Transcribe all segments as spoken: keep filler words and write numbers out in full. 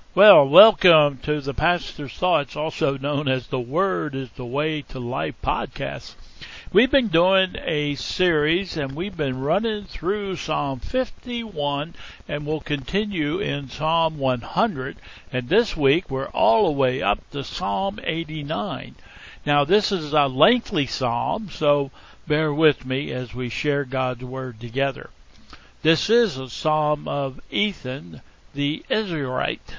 Well, welcome to the Pastor's Thoughts, also known as the Word is the Way to Life podcast. We've been doing a series and we've been running through Psalm fifty-one and we'll continue in Psalm one hundred. And this week we're all the way up to Psalm eighty-nine. Now this is a lengthy psalm, so bear with me as we share God's Word together. This is a psalm of Ethan the Israelite.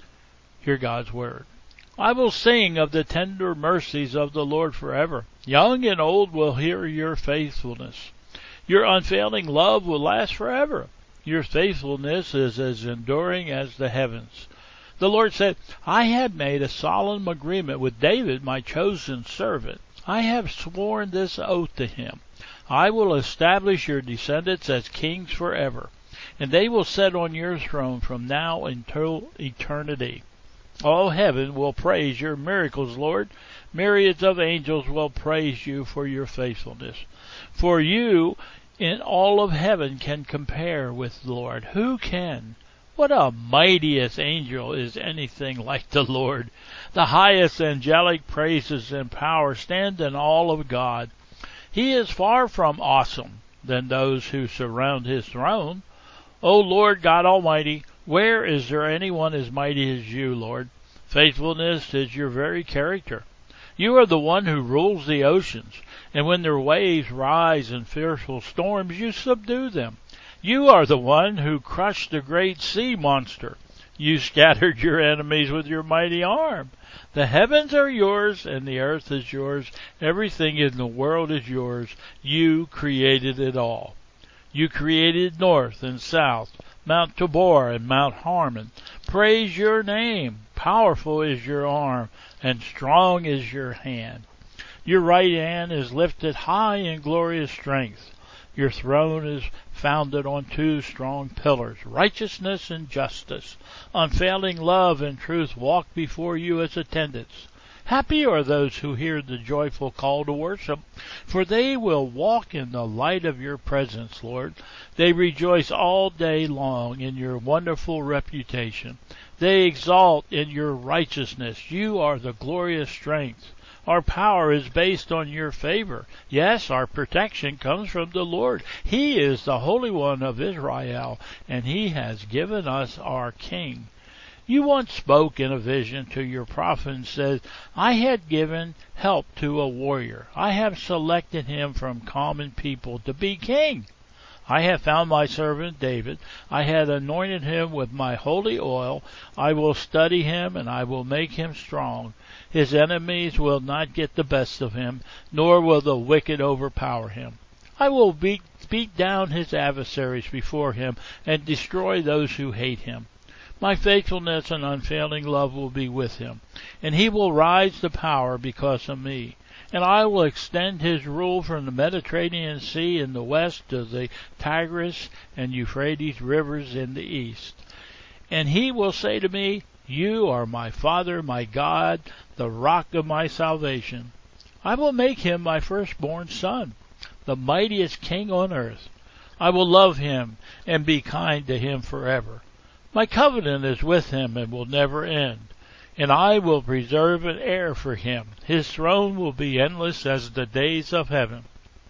Hear God's Word. I will sing of the tender mercies of the Lord forever. Young and old will hear your faithfulness. Your unfailing love will last forever. Your faithfulness is as enduring as the heavens. The Lord said, I have made a solemn agreement with David, my chosen servant. I have sworn this oath to him. I will establish your descendants as kings forever, and they will sit on your throne from now until eternity. All heaven will praise your miracles, Lord. Myriads of angels will praise you for your faithfulness. For you in all of heaven can compare with the Lord. Who can? What a mightiest angel is anything like the Lord? The highest angelic praises and power stand in all of God. He is far from awesome than those who surround his throne. O Lord God Almighty, where is there anyone as mighty as you, Lord? Faithfulness is your very character. You are the one who rules the oceans, and when their waves rise in fearful storms, you subdue them. You are the one who crushed the great sea monster. You scattered your enemies with your mighty arm. The heavens are yours, and the earth is yours. Everything in the world is yours. You created it all. You created north and south, Mount Tabor and Mount Hermon. Praise your name. Powerful is your arm, and strong is your hand. Your right hand is lifted high in glorious strength. Your throne is founded on two strong pillars, righteousness and justice. Unfailing love and truth walk before you as attendants. Happy are those who hear the joyful call to worship, for they will walk in the light of your presence, Lord. They rejoice all day long in your wonderful reputation. They exalt in your righteousness. You are the glorious strength. Our power is based on your favor. Yes, our protection comes from the Lord. He is the Holy One of Israel, and he has given us our King. You once spoke in a vision to your prophet and said, I had given help to a warrior. I have selected him from common people to be king. I have found my servant David. I had anointed him with my holy oil. I will study him, and I will make him strong. His enemies will not get the best of him, nor will the wicked overpower him. I will beat, beat down his adversaries before him, and destroy those who hate him. My faithfulness and unfailing love will be with him, and he will rise to power because of me. And I will extend his rule from the Mediterranean Sea in the west to the Tigris and Euphrates rivers in the east. And he will say to me, You are my Father, my God, the rock of my salvation. I will make him my firstborn son, the mightiest king on earth. I will love him and be kind to him forever. My covenant is with him and will never end, and I will preserve an heir for him. His throne will be endless as the days of heaven.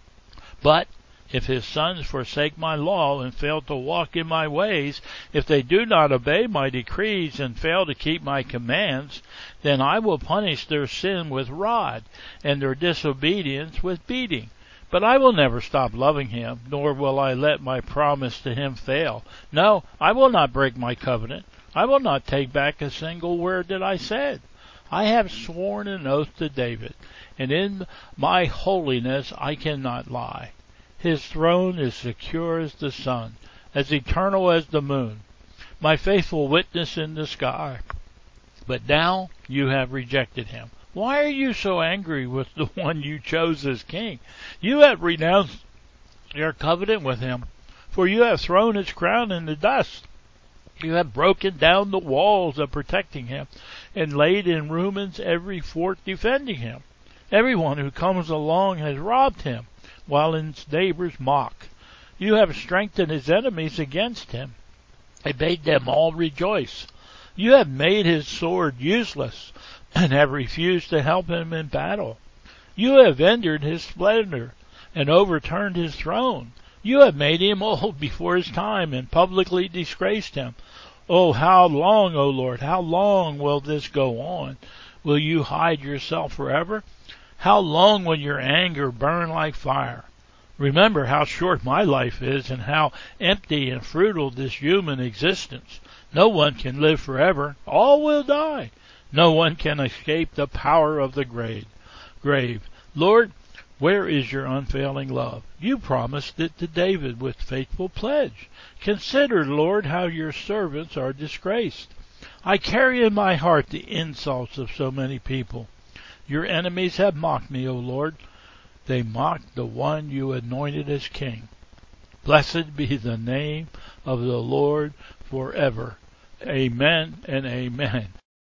But if his sons forsake my law and fail to walk in my ways, if they do not obey my decrees and fail to keep my commands, then I will punish their sin with rod and their disobedience with beating. But I will never stop loving him, nor will I let my promise to him fail. No, I will not break my covenant. I will not take back a single word that I said. I have sworn an oath to David, and in my holiness I cannot lie. His throne is secure as the sun, as eternal as the moon, my faithful witness in the sky. But now you have rejected him. Why are you so angry with the one you chose as king? You have renounced your covenant with him, for you have thrown his crown in the dust. You have broken down the walls of protecting him, and laid in ruins every fort defending him. Everyone who comes along has robbed him, while his neighbors mock. You have strengthened his enemies against him, and made them all rejoice. You have made his sword useless and have refused to help him in battle. You have hindered his splendor and overturned his throne. You have made him old before his time and publicly disgraced him. Oh, how long, O Lord, how long will this go on? Will you hide yourself forever? How long will your anger burn like fire? Remember how short my life is and how empty and futile this human existence. No one can live forever. All will die. No one can escape the power of the grave. Grave. Lord, where is your unfailing love? You promised it to David with faithful pledge. Consider, Lord, how your servants are disgraced. I carry in my heart the insults of so many people. Your enemies have mocked me, O Lord. They mocked the one you anointed as king. Blessed be the name of the Lord forever. Amen and amen.